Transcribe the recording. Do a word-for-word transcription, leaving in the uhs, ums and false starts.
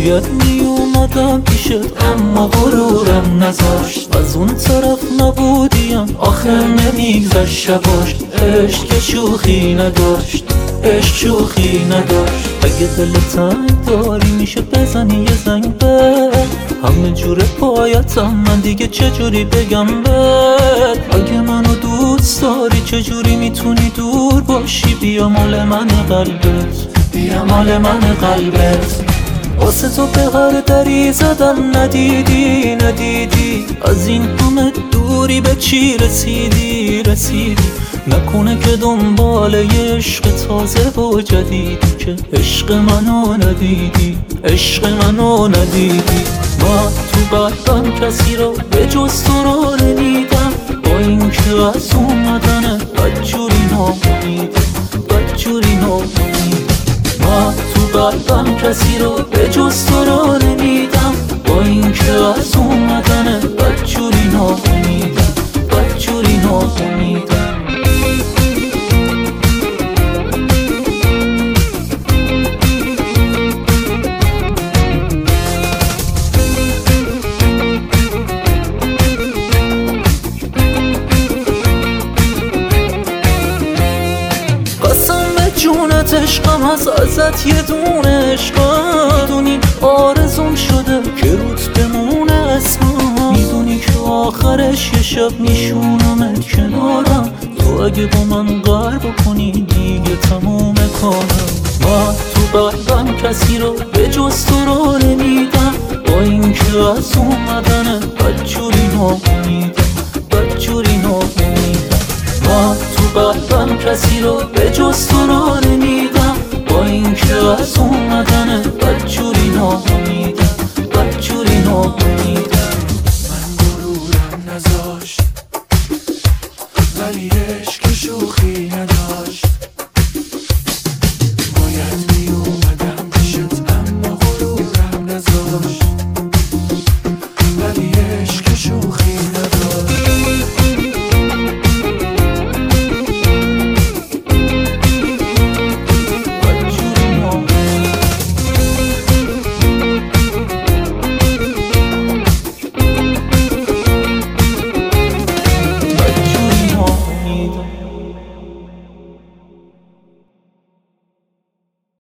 باید می اومدم پیشت اما غرورم نذاشت. از اون طرف نبودیم آخر نمیگذشت شباش. عشق که شوخی نداشت، عشق شوخی نداشت. اگه دل تنگ داری میشه بزنی یه زنگ به همه جوره پایتم، من دیگه چجوری بگم بهت. اگه منو دوست داری چجوری میتونی دور باشی؟ بیا مال من قلبت، بیا مال من قلبت. واسه تو به هر دری زدم ندیدی ندیدی. از این همه دوری به چی رسیدی رسیدی؟ نکنه که دنبال یه عشق تازه و جدیدی که عشق منو ندیدی، عشق منو ندیدی. من تو قلبم کسی رو به جز تو رو نمیدم، با اینکه از اومدن بدجوری ناامیدم، بدجوری ناامیدم. من تو قلبم کسی رو به جز تو رو نمیدم، با اینکه از اومدن بدجوری ناامیدم، بدجوری ناامیدم. جونت عشقم از ازت یه دونه عشقم. میدونی آرزوم شده که روت بمونه اسمم. میدونی که آخرش یه شب میشونمت کنارم. تو اگه با من قرار بکنی دیگه تموم کارم. من تو قلبم کسی رو به جز تو رو نمیدم، با اینکه از اومدن بدجوری ناامیدم، بدجوری ناامیدم. من تو قلبم کسی رو به جز تو رو نمیدم، با اینکه از اومدن